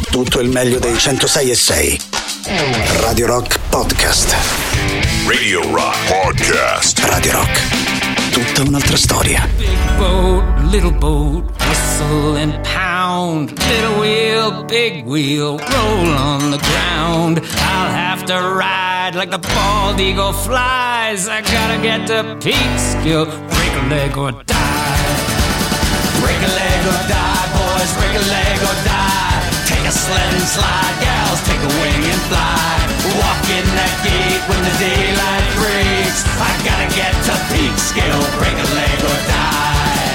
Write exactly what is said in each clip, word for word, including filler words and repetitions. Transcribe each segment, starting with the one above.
tutto il meglio dei centosei e sei. Radio Rock Podcast. Radio Rock Podcast. Radio Rock. Tutta un'altra storia. Big boat, little boat, whistle and pound. Little wheel, big wheel, roll on the ground. I'll have to ride like the bald eagle flies. I gotta get to Peekskill, break a leg or die. Break a leg or die, boys, break a leg or die. Take a sled and slide, gals, take a wing and fly. Walk in that gate when the daylight breaks. I gotta get to Peekskill, break a leg or die.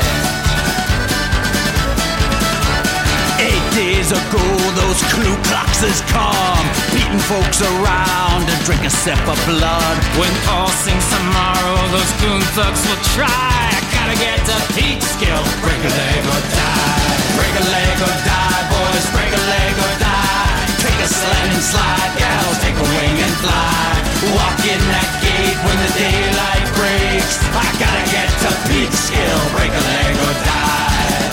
Eight days ago, those Ku Kluxes come, beating folks around and drink a sip of blood. When Paul sings tomorrow, those goon thugs will try. I gotta get to Peekskill, break a leg or die. Break a leg or die, boys, break a leg or die. Take a sled and slide, gals, take a wing and fly. Walk in that gate when the daylight breaks. I gotta get to Peekskill, break a leg or die.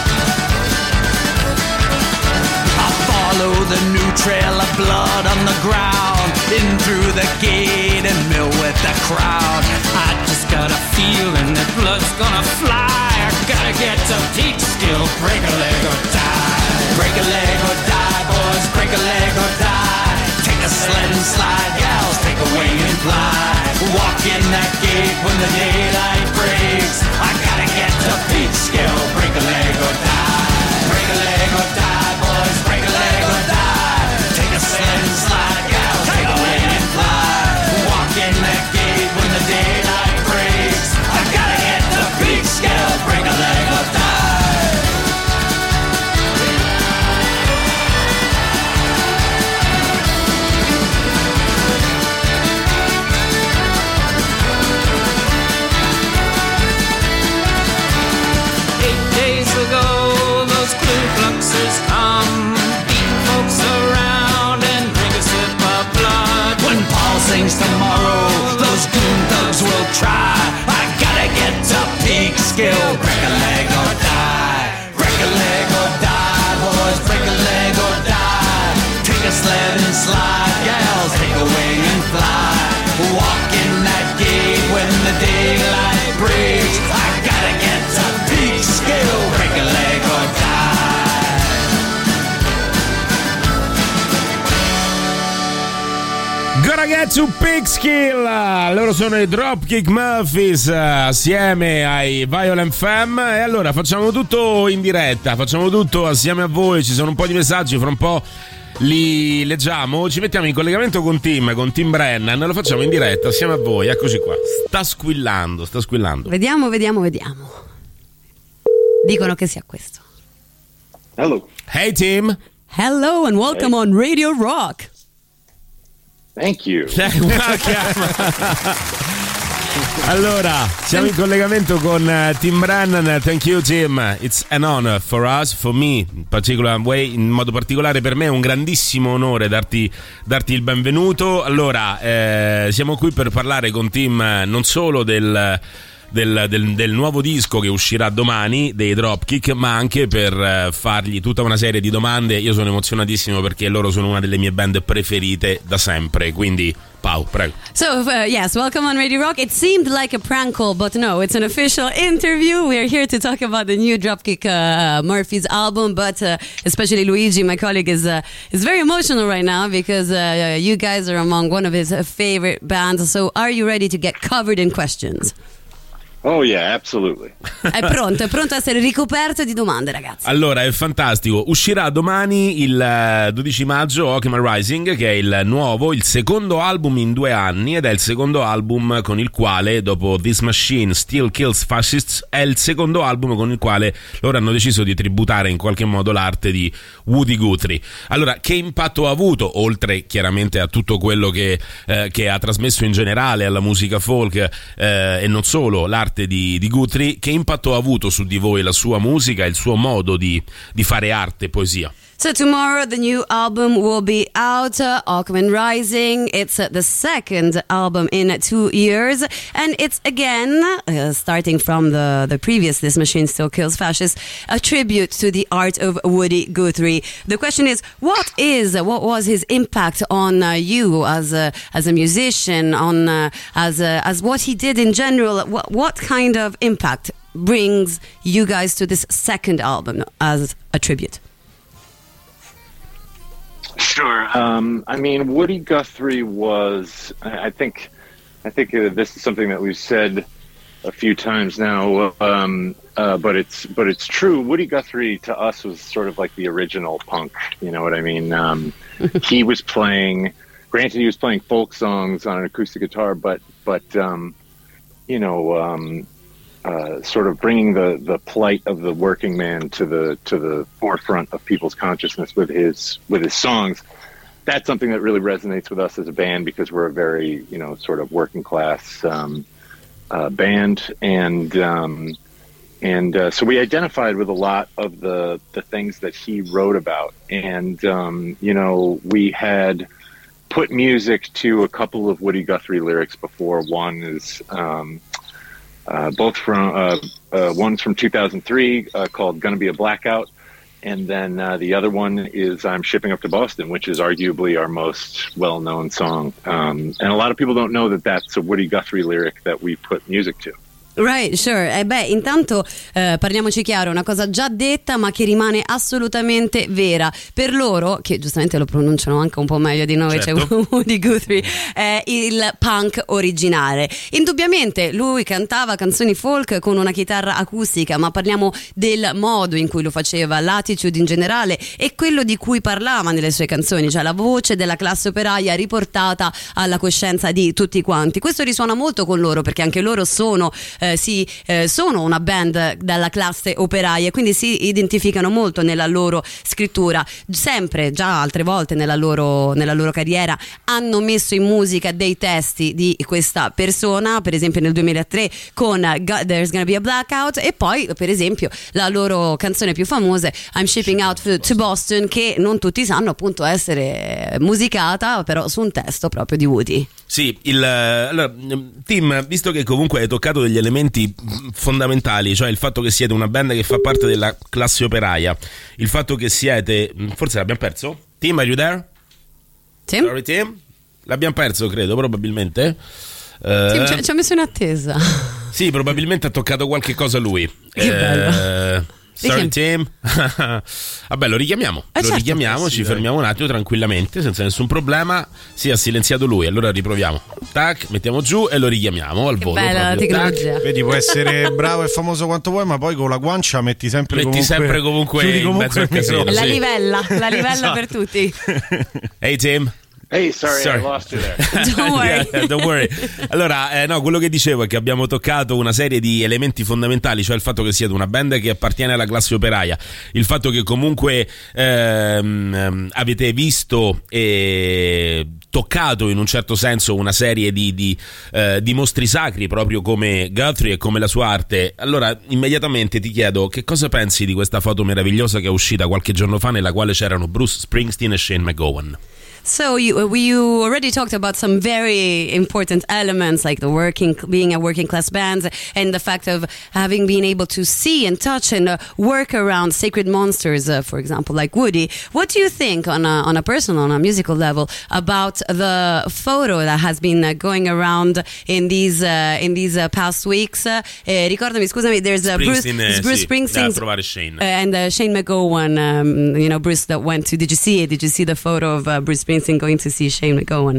I'll follow the new trail of blood on the ground, in through the gate and mill with the crowd. I just got a feeling that blood's gonna fly. I gotta get to Peekskill, break a leg or die. Break a leg or die, boys, break a leg or die. Take a sled and slide, gals, take a wing and fly. Walk in that gate when the daylight breaks. I gotta get to Peekskill, break a leg or die. Break a leg or die, boys, break a leg or die. Take a sled and slide, gals, take a wing and fly. Walk in that gate when the daylight breaks. I gotta get to Peekskill, break a leg or die. Ago, those Ku Kluxes come, beating folks around and drink a sip of blood. When Paul sings tomorrow, those goon thugs will try. I gotta get to Peekskill, break a leg or die. Break a leg or die, boys, break a leg or die. Take a sled and slide, gals, take a wing and fly. Walk in that gate when the daylight breaks. I gotta get to Peekskill, break a leg or die. Gotta get to Peekskill. Loro sono i Dropkick Murphys assieme ai Violent Femme. E allora facciamo tutto in diretta, facciamo tutto assieme a voi. Ci sono un po' di messaggi, fra un po' li leggiamo. Ci mettiamo in collegamento con Tim, con Tim Brennan. Lo facciamo in diretta assieme a voi. Eccoci qua. Sta squillando, sta squillando. Vediamo, vediamo, vediamo. Dicono che sia questo. Hello. Hey Tim. Hello and welcome Hey. on Radio Rock. Thank you. Allora, siamo in collegamento con uh, Tim Brennan. Thank you Tim. It's an honor for us, for me, in particular way, in modo particolare per me è un grandissimo onore darti, darti il benvenuto. Allora, eh, siamo qui per parlare con Tim non solo del Del, del, del nuovo disco che uscirà domani dei Dropkick, ma anche per uh, fargli tutta una serie di domande. Io sono emozionatissimo perché loro sono una delle mie band preferite da sempre, quindi Pau, prego. So, uh, yes, welcome on Radio Rock. It seemed like a prank call, but no, it's an official interview. We are here to talk about the new Dropkick uh, Murphys album, but uh, especially Luigi, my colleague, is uh, is very emotional right now because uh, you guys are among one of his uh, favorite bands. So, are you ready to get covered in questions? Oh yeah, absolutely. È pronto, è pronto a essere ricoperto di domande, ragazzi. Allora, è fantastico. Uscirà domani il dodici maggio Occamar Rising, che è il nuovo, il secondo album in due anni, ed è il secondo album con il quale, dopo This Machine Still Kills Fascists, è il secondo album con il quale loro hanno deciso di tributare in qualche modo l'arte di Woody Guthrie. Allora, che impatto ha avuto, oltre chiaramente a tutto quello che, eh, che ha trasmesso in generale alla musica folk, eh, e non solo, l'arte Di, di Guthrie, che impatto ha avuto su di voi la sua musica e il suo modo di, di fare arte e poesia? So tomorrow the new album will be out, uh, Aquaman Rising. It's uh, the second album in two years, and it's again, uh, starting from the, the previous This Machine Still Kills Fascists, a tribute to the art of Woody Guthrie. The question is, what is, what was his impact on uh, you as a, as a musician, on uh, as a, as what he did in general? What, what kind of impact brings you guys to this second album as a tribute? Sure. Um, I mean, Woody Guthrie was, I think, I think uh, this is something that we've said a few times now, um, uh, but it's, but it's true. Woody Guthrie to us was sort of like the original punk. You know what I mean? Um, he was playing, granted he was playing folk songs on an acoustic guitar, but, but, um, you know, um, Uh, sort of bringing the, the plight of the working man to the to the forefront of people's consciousness with his with his songs. That's something that really resonates with us as a band, because we're a very, you know, sort of working class um, uh, band, and um, and uh, so we identified with a lot of the the things that he wrote about, and um, you know, we had put music to a couple of Woody Guthrie lyrics before. One is um, Uh, both from uh, uh, one's from two thousand three uh, called "Gonna Be a Blackout," and then uh, the other one is "I'm Shipping Up to Boston," which is arguably our most well-known song. Um, and a lot of people don't know that that's a Woody Guthrie lyric that we put music to. Right, sure. Eh beh, intanto eh, parliamoci chiaro, una cosa già detta ma che rimane assolutamente vera. Per loro, che giustamente lo pronunciano anche un po' meglio di noi, certo. C'è Woody Guthrie, è il punk originale. Indubbiamente lui cantava canzoni folk con una chitarra acustica, ma parliamo del modo in cui lo faceva, l'attitude in generale e quello di cui parlava nelle sue canzoni, cioè la voce della classe operaia riportata alla coscienza di tutti quanti. Questo risuona molto con loro, perché anche loro sono Eh, sì, eh, sono una band dalla classe operaia, quindi si identificano molto nella loro scrittura. Sempre, già altre volte nella loro, nella loro carriera hanno messo in musica dei testi di questa persona, per esempio nel duemilatré con There's Gonna Be a Blackout, e poi per esempio la loro canzone più famosa, I'm Shipping Out to Boston, che non tutti sanno appunto essere musicata però su un testo proprio di Woody. Sì, il, allora, Tim, visto che comunque hai toccato degli elementi fondamentali, cioè il fatto che siete una band che fa parte della classe operaia, il fatto che siete, forse l'abbiamo perso? Tim, are you there? Tim? Sorry, Tim? L'abbiamo perso, credo, probabilmente. Tim, uh, ci, ci ha messo in attesa. Sì, probabilmente ha toccato qualche cosa lui. Che uh, bello. Sorry Tim. Vabbè, lo richiamiamo. Eh lo certo. richiamiamo, Eh sì, ci dai. fermiamo un attimo tranquillamente, senza nessun problema. Si è silenziato lui, allora riproviamo. Tac, mettiamo giù e lo richiamiamo al Che volo. bella la proprio. tecnologia. Tac. Vedi, può essere bravo e famoso quanto vuoi, ma poi con la guancia metti sempre Metti comunque, sempre comunque chiudi in comunque mezzo al il microfono. casino. La Sì. livella, la livella Esatto. per tutti. Hey Tim. Hey, sorry, Sorry. I lost you there. Don't worry. Yeah, don't worry. Allora, eh, no, quello che dicevo è che abbiamo toccato una serie di elementi fondamentali, cioè il fatto che siete una band che appartiene alla classe operaia, il fatto che comunque ehm, avete visto e toccato in un certo senso una serie di, di, eh, di mostri sacri, proprio come Guthrie e come la sua arte. Allora, immediatamente ti chiedo che cosa pensi di questa foto meravigliosa che è uscita qualche giorno fa, nella quale c'erano Bruce Springsteen e Shane McGowan. So you we, you already talked about some very important elements, like the working, being a working class band, and the fact of having been able to see and touch and uh, work around sacred monsters, uh, for example, like Woody. What do you think on a, on a personal, on a musical level, about the photo that has been uh, going around in these uh, in these uh, past weeks? Uh, eh, ricordami, scusami, there's uh, Bruce, Springsteen, eh, Bruce sì, Springsteen da trovare Shane. uh, and uh, Shane McGowan. Um, you know, Bruce that went to. Did you see it? Did you see the photo of uh, Bruce Springsteen going to see Shane McGowan?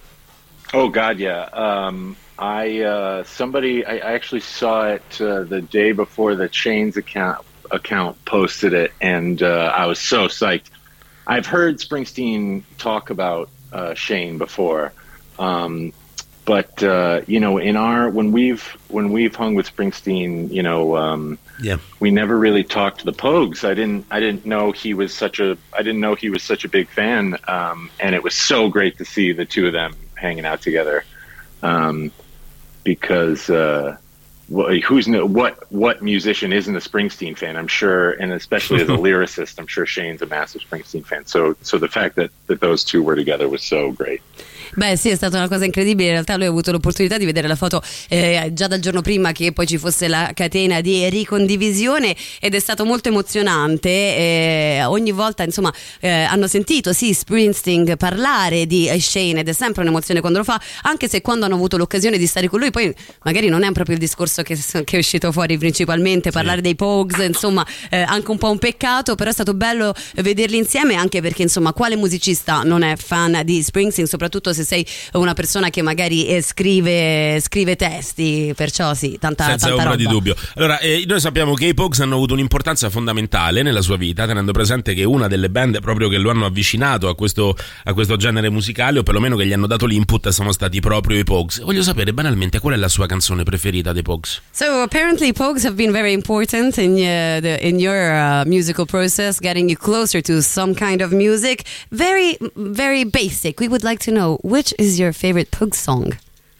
Oh God, yeah. Um, I uh, somebody I I actually saw it uh, the day before the Shane's account account posted it, and uh, I was so psyched. I've heard Springsteen talk about uh, Shane before, um, but uh, you know, in our when we've when we've hung with Springsteen, you know. Um, Yeah. We never really talked to the Pogues. I didn't. I didn't know he was such a. I didn't know he was such a big fan. Um, and it was so great to see the two of them hanging out together, um, because uh, who's what what musician isn't a Springsteen fan? I'm sure, and especially as a lyricist, I'm sure Shane's a massive Springsteen fan. So so the fact that, that those two were together was so great. Beh sì, è stata una cosa incredibile. In realtà lui ha avuto l'opportunità di vedere la foto eh, già dal giorno prima che poi ci fosse la catena di ricondivisione, ed è stato molto emozionante. Eh, ogni volta insomma eh, hanno sentito sì Springsteen parlare di Shane, ed è sempre un'emozione quando lo fa, anche se quando hanno avuto l'occasione di stare con lui poi magari non è proprio il discorso che, che è uscito fuori principalmente, parlare sì. dei Pogues, insomma eh, anche un po' un peccato, però è stato bello vederli insieme, anche perché insomma quale musicista non è fan di Springsteen, soprattutto se sei una persona che magari eh, scrive, scrive testi, perciò sì, tanta, senza tanta ombra roba. di dubbio. Allora eh, noi sappiamo che i Pogues hanno avuto un'importanza fondamentale nella sua vita, tenendo presente che una delle band proprio che lo hanno avvicinato a questo, a questo genere musicale, o perlomeno che gli hanno dato l'input, sono stati proprio i Pogues. Voglio sapere banalmente qual è la sua canzone preferita dei Pogues. So apparently Pogues have been very important in, uh, the, in your uh, musical process, getting you closer to some kind of music. Very, very basic. We would like to know, which is your favorite Pogues song?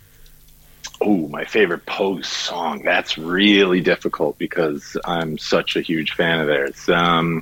Oh, my favorite Pogues song. That's really difficult because I'm such a huge fan of theirs. Um,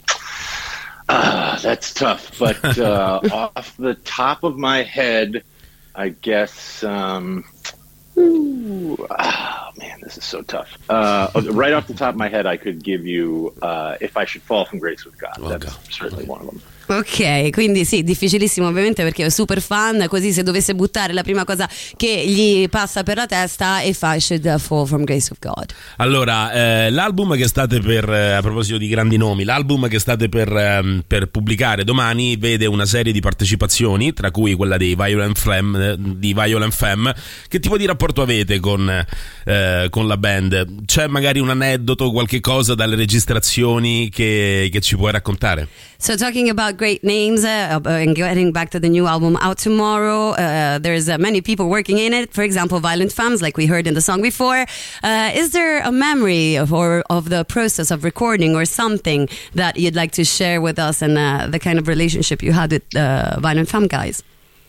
uh, that's tough. But uh, off the top of my head, I guess... Um, ooh, oh, man, this is so tough. Uh, right off the top of my head, I could give you uh, If I Should Fall from Grace with God. Oh, That's God. certainly one of them. Ok, quindi sì, difficilissimo ovviamente perché è super fan, così se dovesse buttare la prima cosa che gli passa per la testa è If I Should Fall From Grace of God. Allora, eh, l'album che state per, eh, a proposito di grandi nomi, l'album che state per, ehm, per pubblicare domani vede una serie di partecipazioni, tra cui quella dei Violent Femme, di Violent Femme. Che tipo di rapporto avete con, eh, con la band? C'è magari un aneddoto, qualche cosa dalle registrazioni che, che ci puoi raccontare? So talking about great names uh, and getting back to the new album out tomorrow, uh, there's uh, many people working in it. For example, Violent Femmes, like we heard in the song before. Uh, is there a memory of or of the process of recording, or something that you'd like to share with us, and uh, the kind of relationship you had with the uh, Violent Femme guys?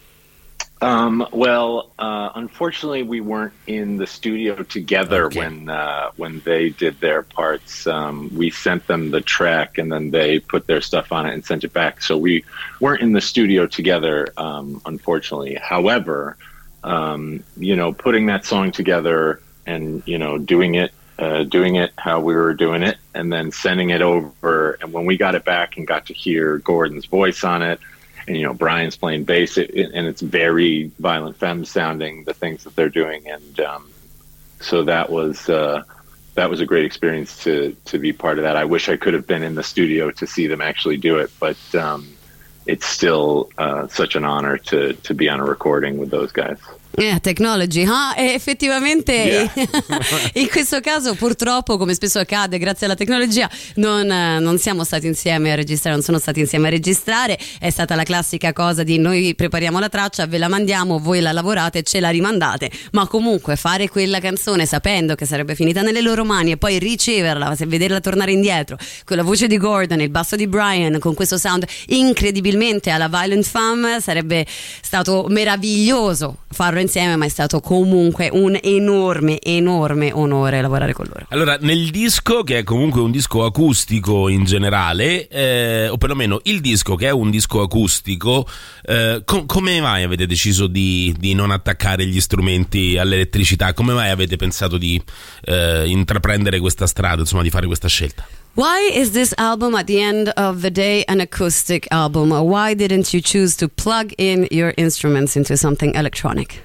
Um, well, uh, unfortunately, we weren't in the studio together okay. when uh, when they did their parts. Um, we sent them the track, and then they put their stuff on it and sent it back. So we weren't in the studio together, um, unfortunately. However, um, you know, putting that song together and, you know, doing it, uh, doing it how we were doing it, and then sending it over. And when we got it back and got to hear Gordon's voice on it, and, you know, Brian's playing bass, it, it, and it's very Violent Femme sounding, the things that they're doing. And um, so that was uh, that was a great experience to to be part of that. I wish I could have been in the studio to see them actually do it, but um, it's still uh, such an honor to, to be on a recording with those guys. Yeah, technology, huh? E effettivamente Yeah. in questo caso purtroppo, come spesso accade grazie alla tecnologia, non, non siamo stati insieme a registrare, non sono stati insieme a registrare. È stata la classica cosa di noi prepariamo la traccia, ve la mandiamo, voi la lavorate e ce la rimandate, ma comunque fare quella canzone sapendo che sarebbe finita nelle loro mani e poi riceverla, se vederla tornare indietro con la voce di Gordon, il basso di Brian, con questo sound incredibilmente alla Violent Femme, sarebbe stato meraviglioso farlo insieme, ma è stato comunque un enorme enorme onore lavorare con loro. Allora, nel disco, che è comunque un disco acustico in generale, eh, o perlomeno il disco che è un disco acustico, eh, com- come mai avete deciso di, di non attaccare gli strumenti all'elettricità? Come mai avete pensato di eh, intraprendere questa strada, insomma di fare questa scelta? Why is this album at the end of the day an acoustic album? Why didn't you choose to plug in your instruments into something electronic?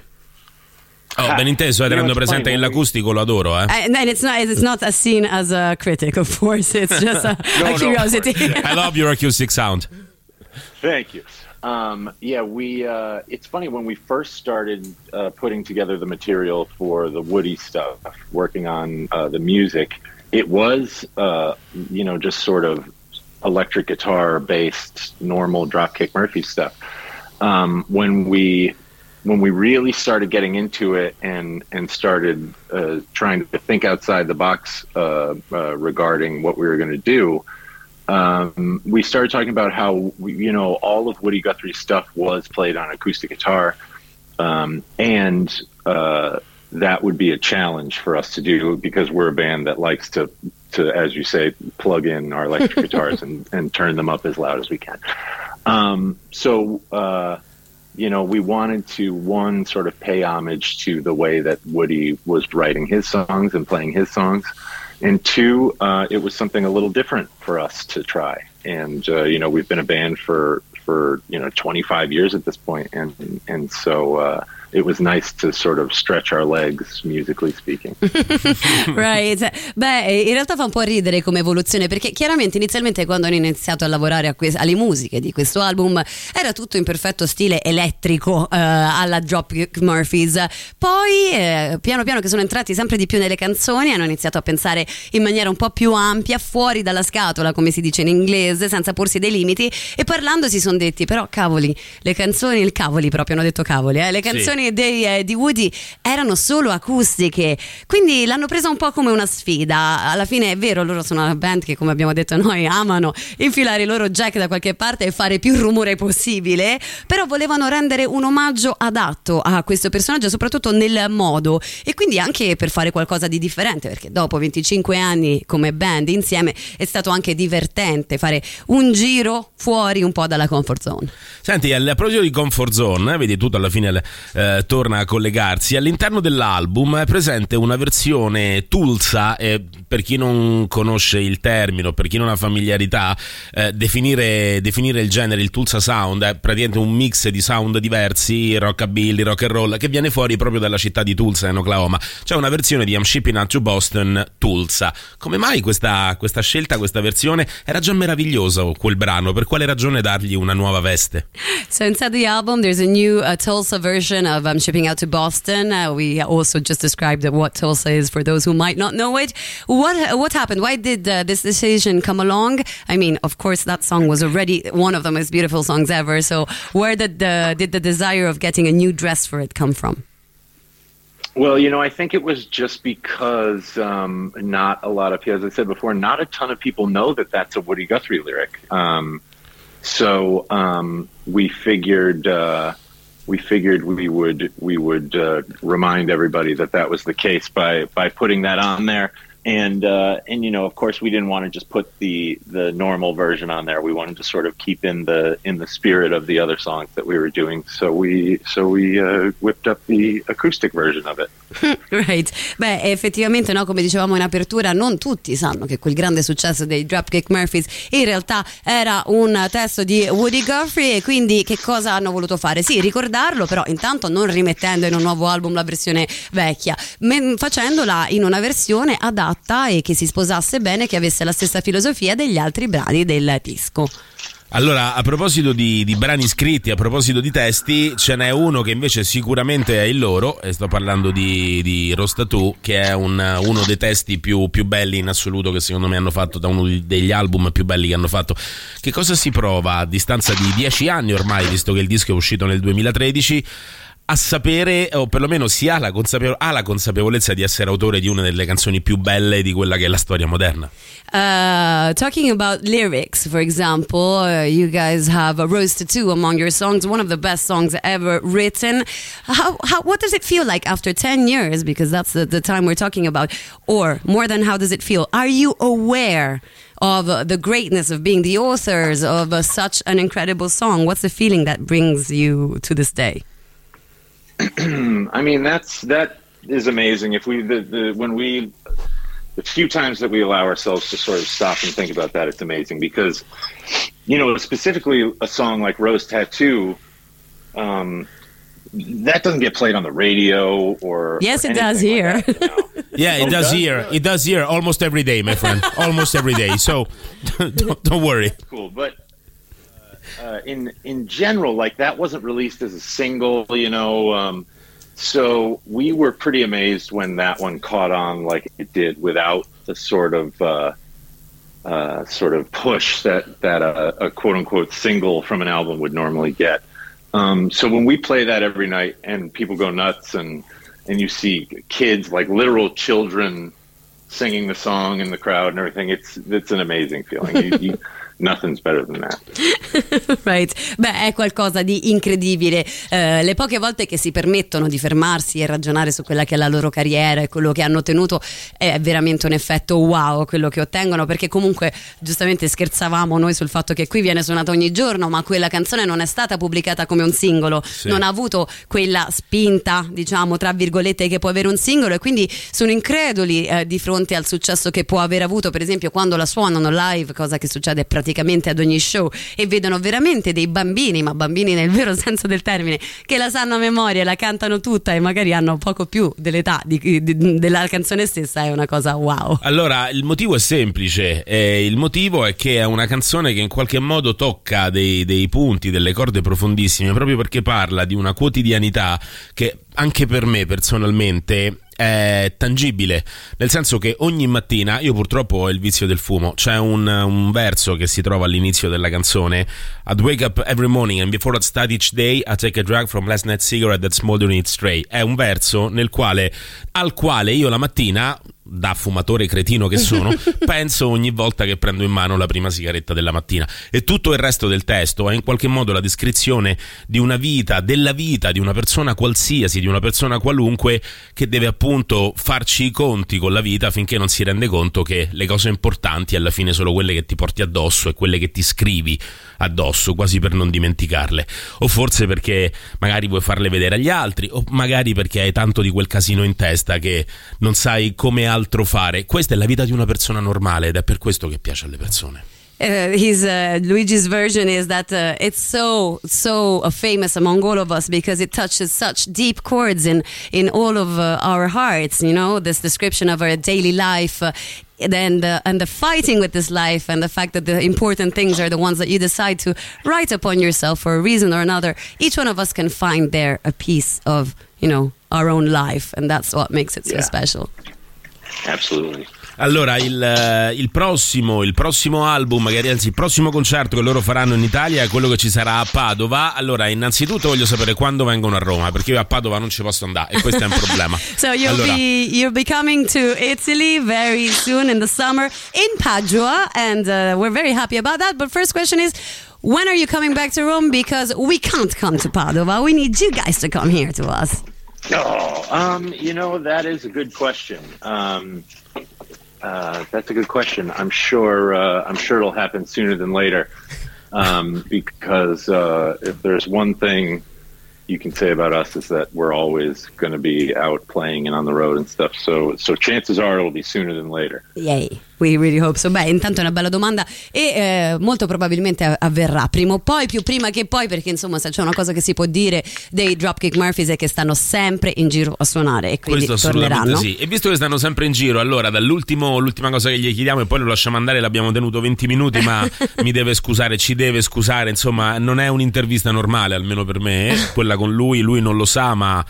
Oh, ben inteso, eh, tenendo presente che l'acustico lo adoro, eh. Uh, and it's not it's not as seen as a critic, of course. It's just a, No, a no. curiosity. I love your acoustic sound. Thank you. Um, yeah, we. Uh, it's funny when we first started uh, putting together the material for the Woody stuff, working on uh, the music. It was, uh, you know, just sort of electric guitar based, normal Dropkick Murphy stuff. Um, when we when we really started getting into it and and started uh, trying to think outside the box uh, uh, regarding what we were going to do. Um, we started talking about how, we, you know, all of Woody Guthrie's stuff was played on acoustic guitar. Um, and uh, that would be a challenge for us to do, because we're a band that likes to, to as you say, plug in our electric guitars and, and turn them up as loud as we can. Um, so, uh, you know, we wanted to, one, sort of pay homage to the way that Woody was writing his songs and playing his songs. And two, uh, it was something a little different for us to try. And, uh, you know, we've been a band for, for, you know, twenty-five years at this point. And, and so, uh, it was nice to sort of stretch our legs, musically speaking. Right. Beh, in realtà fa un po' ridere come evoluzione, perché chiaramente inizialmente quando hanno iniziato a lavorare a que- alle musiche di questo album era tutto in perfetto stile elettrico, eh, alla Dropkick Murphys. Poi eh, piano piano che sono entrati sempre di più nelle canzoni, hanno iniziato a pensare in maniera un po' più ampia, fuori dalla scatola, come si dice in inglese, senza porsi dei limiti, e parlando si sono detti però cavoli, le canzoni, il cavoli proprio, hanno detto cavoli, eh, le canzoni sì. Dei, eh, di Woody erano solo acustiche, quindi l'hanno presa un po' come una sfida. Alla fine è vero, loro sono una band che, come abbiamo detto noi, amano infilare i loro jack da qualche parte e fare più rumore possibile, però volevano rendere un omaggio adatto a questo personaggio, soprattutto nel modo, e quindi anche per fare qualcosa di differente, perché dopo venticinque anni come band insieme è stato anche divertente fare un giro fuori un po' dalla comfort zone. Senti, a proposito di comfort zone, eh, vedi, tutto alla fine eh, torna a collegarsi. All'interno dell'album è presente una versione Tulsa, e per chi non conosce il termine, per chi non ha familiarità, eh, definire, definire il genere, il Tulsa Sound, è praticamente un mix di sound diversi, rockabilly, rock and roll, che viene fuori proprio dalla città di Tulsa in Oklahoma. C'è una versione di I'm Shipping Out to Boston, Tulsa. Come mai questa, questa scelta, questa versione? Era già meraviglioso quel brano, per quale ragione dargli una nuova veste? So inside the album there's a new uh, Tulsa version of I'm Shipping Out to Boston. Uh, we also just described what Tulsa is for those who might not know it. What what happened? Why did uh, this decision come along? I mean, of course, that song was already one of the most beautiful songs ever. So where did the, did the desire of getting a new dress for it come from? Well, you know, I think it was just because um, not a lot of, as I said before, not a ton of people know that that's a Woody Guthrie lyric. Um, so um, we figured... Uh, We figured we would we would uh, remind everybody that that was the case by by putting that on there, and uh, and you know, of course, we didn't want to just put the the normal version on there. We wanted to sort of keep in the in the spirit of the other songs that we were doing. So we so we uh, whipped up the acoustic version of it. Right. Beh, effettivamente, no, come dicevamo in apertura, non tutti sanno che quel grande successo dei Dropkick Murphys in realtà era un testo di Woody Guthrie, e quindi che cosa hanno voluto fare? Sì, ricordarlo, però intanto non rimettendo in un nuovo album la versione vecchia, ma facendola in una versione adatta e che si sposasse bene, che avesse la stessa filosofia degli altri brani del disco. Allora, a proposito di, di brani scritti, a proposito di testi, ce n'è uno che invece sicuramente è il loro, e sto parlando di, di Rostatù, che è un, uno dei testi più, più belli in assoluto che secondo me hanno fatto, da uno degli album più belli che hanno fatto. Che cosa si prova a distanza di dieci anni ormai, visto che il disco è uscito nel duemilatredici, a sapere, o perlomeno si ha la, consapevo- ha la consapevolezza di essere autore di una delle canzoni più belle di quella che è la storia moderna? Uh, talking about lyrics, for example, uh, you guys have a Rose Tattoo among your songs, one of the best songs ever written. How, how, what does it feel like after ten years? Because that's the, the time we're talking about. Or more than how does it feel? Are you aware of uh, the greatness of being the authors of uh, such an incredible song? What's the feeling that brings you to this day? I mean, that's that is amazing. If we the, the when we the few times that we allow ourselves to sort of stop and think about that, it's amazing, because, you know, specifically a song like Rose Tattoo, um, that doesn't get played on the radio or yes, or it does here. Like that, you know? Yeah, it oh, does does here. really? It does here almost every day, my friend. Almost every day. So don't, don't worry. That's cool, but. Uh, in in general, like, that wasn't released as a single, you know, um, so we were pretty amazed when that one caught on like it did, without the sort of uh, uh, sort of push that that a, a quote unquote single from an album would normally get. Um, so when we play that every night and people go nuts, and and you see kids, like literal children, singing the song in the crowd and everything, it's it's an amazing feeling. You, you, nothing's better than that. Right. Beh, è qualcosa di incredibile. Eh, le poche volte che si permettono di fermarsi e ragionare su quella che è la loro carriera e quello che hanno ottenuto, è veramente un effetto wow quello che ottengono, perché comunque giustamente scherzavamo noi sul fatto che qui viene suonata ogni giorno, ma quella canzone non è stata pubblicata come un singolo, sì. Non ha avuto quella spinta, diciamo tra virgolette, che può avere un singolo, e quindi sono increduli eh, di fronte al successo che può aver avuto, per esempio quando la suonano live, cosa che succede praticamente ad ogni show, e vedono veramente dei bambini, ma bambini nel vero senso del termine, che la sanno a memoria, la cantano tutta e magari hanno poco più dell'età di, di, della canzone stessa. È una cosa wow. Allora, il motivo è semplice, eh, il motivo è che è una canzone che in qualche modo tocca dei, dei punti, delle corde profondissime, proprio perché parla di una quotidianità che anche per me personalmente è tangibile, nel senso che ogni mattina, io purtroppo ho il vizio del fumo, c'è un, un verso che si trova all'inizio della canzone: I'd wake up every morning and before I'd start each day I take a drag from last night's cigarette that's smoldering its tray. È un verso nel quale, al quale io la mattina, da fumatore cretino che sono, penso ogni volta che prendo in mano la prima sigaretta della mattina. E tutto il resto del testo è in qualche modo la descrizione di una vita, della vita di una persona qualsiasi, di una persona qualunque, che deve appunto farci i conti con la vita finché non si rende conto che le cose importanti alla fine sono quelle che ti porti addosso e quelle che ti scrivi addosso, quasi per non dimenticarle, o forse perché magari vuoi farle vedere agli altri, o magari perché hai tanto di quel casino in testa che non sai come altro fare. Questa è la vita di una persona normale ed è per questo che piace alle persone. Uh, his uh, Luigi's version is that uh, it's so so uh, famous among all of us because it touches such deep chords in in all of uh, our hearts. You know, this description of our daily life. Uh, and uh, and the fighting with this life, and the fact that the important things are the ones that you decide to write upon yourself for a reason or another. Each one of us can find there a piece of, you know, our own life, and that's what makes it so yeah. special. Absolutely. Allora, il, il prossimo il prossimo album, magari anzi il prossimo concerto che loro faranno in Italia è quello che ci sarà a Padova. Allora, innanzitutto voglio sapere quando vengono a Roma, perché io a Padova non ci posso andare e questo è un problema. So you'll allora. be you'll be coming to Italy very soon in the summer in Padua, and uh, we're very happy about that. But first question is, when are you coming back to Rome? Because we can't come to Padova. We need you guys to come here to us. Oh, um, you know, that is a good question. Um, uh, that's a good question. I'm sure. Uh, I'm sure it'll happen sooner than later. Um, because uh, if there's one thing you can say about us is that we're always going to be out playing and on the road and stuff. So, so chances are it'll be sooner than later. Yay. We really hope so. Beh, intanto è una bella domanda e eh, molto probabilmente avverrà prima o poi, più prima che poi, perché insomma se c'è una cosa che si può dire dei Dropkick Murphys è che stanno sempre in giro a suonare e quindi questo torneranno. Sì. E visto che stanno sempre in giro, allora dall'ultimo l'ultima cosa che gli chiediamo, e poi lo lasciamo andare, l'abbiamo tenuto venti minuti, ma mi deve scusare, ci deve scusare, insomma non è un'intervista normale, almeno per me, eh? Quella con lui, lui non lo sa, ma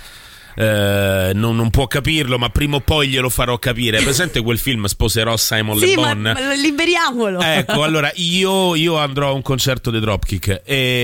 Eh, non, non può capirlo, ma prima o poi glielo farò capire. È presente quel film Sposerò Simon sì, Le Bon? Ma, ma liberiamolo. Ecco, allora io, io andrò a un concerto dei Dropkick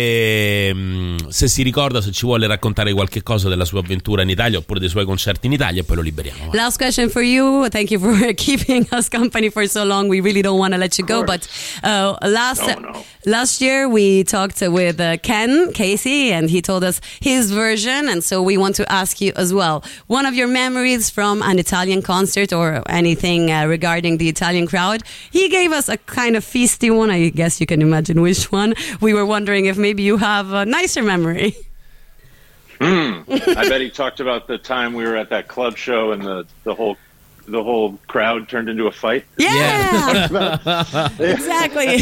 e mh, se si ricorda, se ci vuole raccontare qualche cosa della sua avventura in Italia oppure dei suoi concerti in Italia, e poi lo liberiamo. Last question for you. Thank you for keeping us company for so long. We really don't want to let you go, but uh, last no, no. last year we talked with uh, Ken Casey and he told us his version, and so we want to ask you as well, one of your memories from an Italian concert or anything uh, regarding the Italian crowd. He gave us a kind of feisty one. I guess you can imagine which one. We were wondering if maybe you have a nicer memory. Hmm. I bet he talked about the time we were at that club show and the, the whole the whole crowd turned into a fight. Yeah, yeah. Exactly.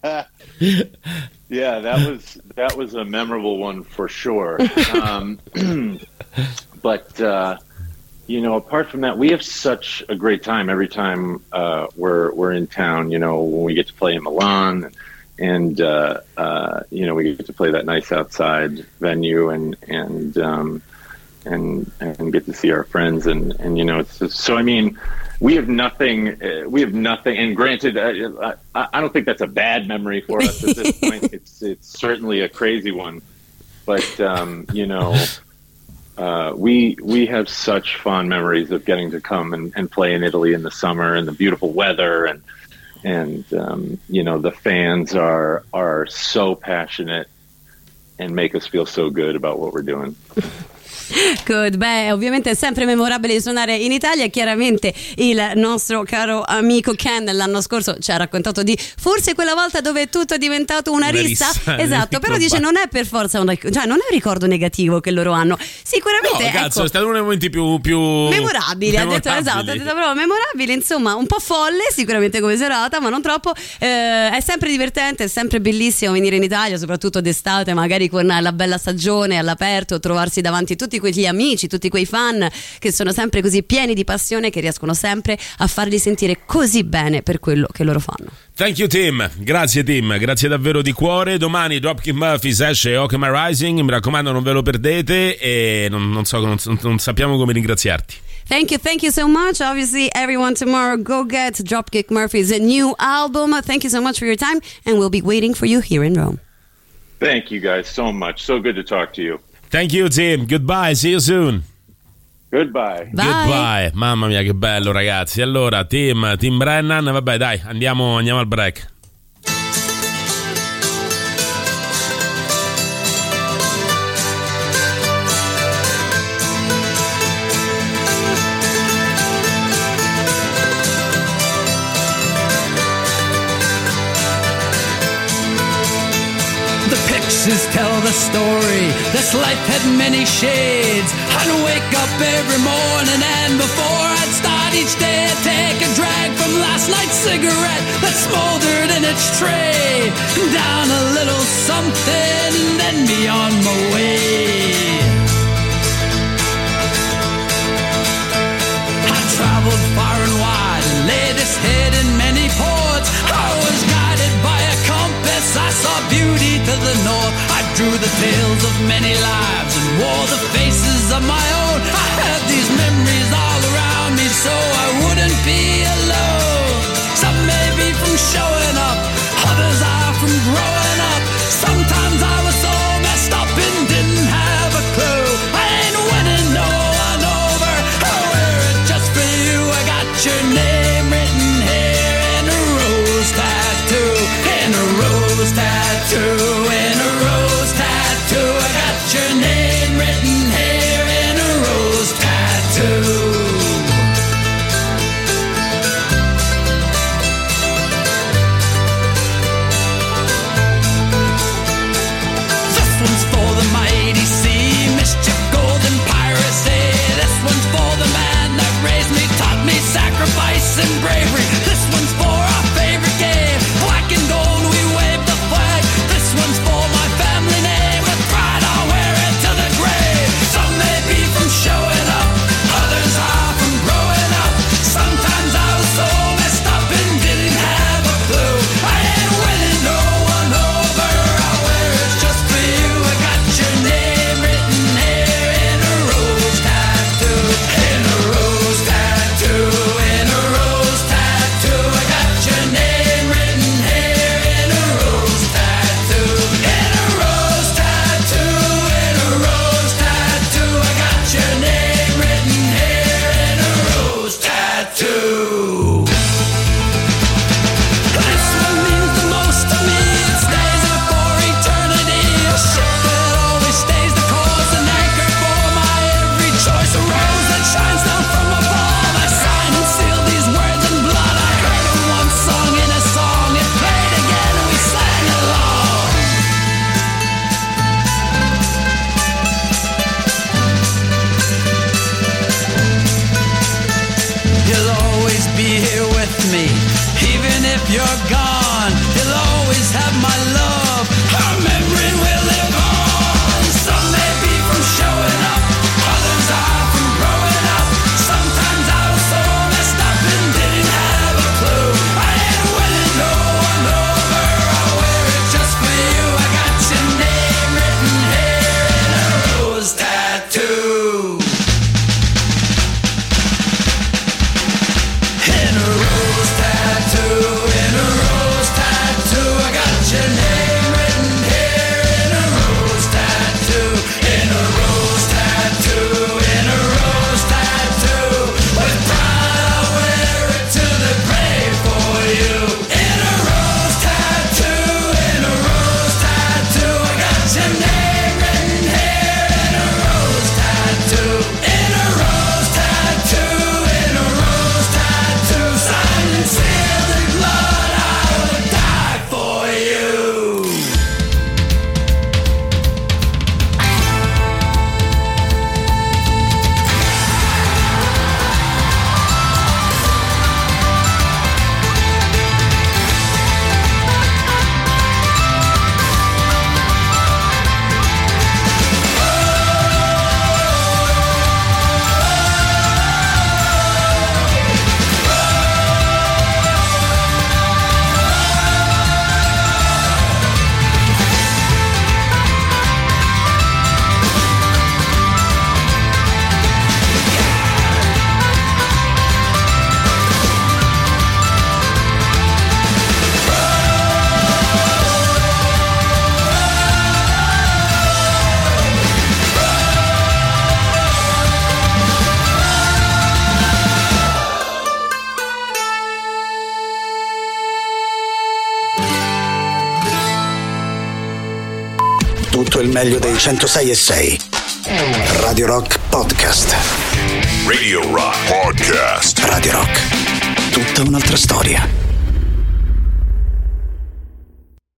Yeah, that was that was a memorable one for sure. Um, but uh, you know, apart from that, we have such a great time every time uh, we're we're in town. You know, when we get to play in Milan, and uh, uh, you know, we get to play that nice outside venue, and and um, and and get to see our friends, and and you know, it's just, so. I mean, we have nothing. Uh, we have nothing. And granted, uh, I, I don't think that's a bad memory for us at this point. It's it's certainly a crazy one, but um, you know, uh, we we have such fond memories of getting to come and, and play in Italy in the summer and the beautiful weather, and and um, you know, the fans are are so passionate and make us feel so good about what we're doing. Good, beh, ovviamente è sempre memorabile di suonare in Italia. Chiaramente il nostro caro amico Ken l'anno scorso ci ha raccontato di forse quella volta dove tutto è diventato una, una rissa, rissa esatto, però dice non è per forza un, cioè non è un ricordo negativo che loro hanno, sicuramente no, cazzo, ecco, è stato uno dei momenti più, più memorabili, ha detto, esatto, ha detto proprio memorabile, insomma un po' folle sicuramente come serata, ma non troppo, eh, è sempre divertente, è sempre bellissimo venire in Italia, soprattutto d'estate, magari con la bella stagione all'aperto, trovarsi davanti tutti quegli amici, tutti quei fan che sono sempre così pieni di passione, che riescono sempre a farli sentire così bene per quello che loro fanno. Thank you Tim, grazie Tim, grazie davvero di cuore. Domani Dropkick Murphys esce Okama Rising, mi raccomando non ve lo perdete, e non, non so, non, non sappiamo come ringraziarti. Thank you, thank you so much. Obviously, everyone tomorrow, go get Dropkick Murphys' new album. Thank you so much for your time, and we'll be waiting for you here in Rome. Thank you guys so much. So good to talk to you. Thank you Tim, goodbye, see you soon. Goodbye. Bye. Goodbye, mamma mia che bello ragazzi. Allora Tim, Tim Brennan, vabbè dai, andiamo, andiamo al break. Pixies tell the story. This life had many shades. I'd wake up every morning, and before I'd start each day, I'd take a drag from last night's cigarette that smoldered in its tray. Down a little something, and then be on my way. I traveled far and wide and laid this head in many ports. I was guided by a compass. I saw beauty to the north. I drew the tales of many lives and wore the faces of my own. I had these memories all around me so I wouldn't be alone. Some may be from showing up, others are from growing up. Sometimes I was so messed up and didn't have a clue. I ain't winning no one over. I wear it just for you. I got your name written here in a rose tattoo. In a rose tattoo. In a rose tattoo. I got your name written here in a rose tattoo. tutto il meglio dei centosei e sei. Radio Rock Podcast. Radio Rock Podcast. Radio Rock. Tutta un'altra storia.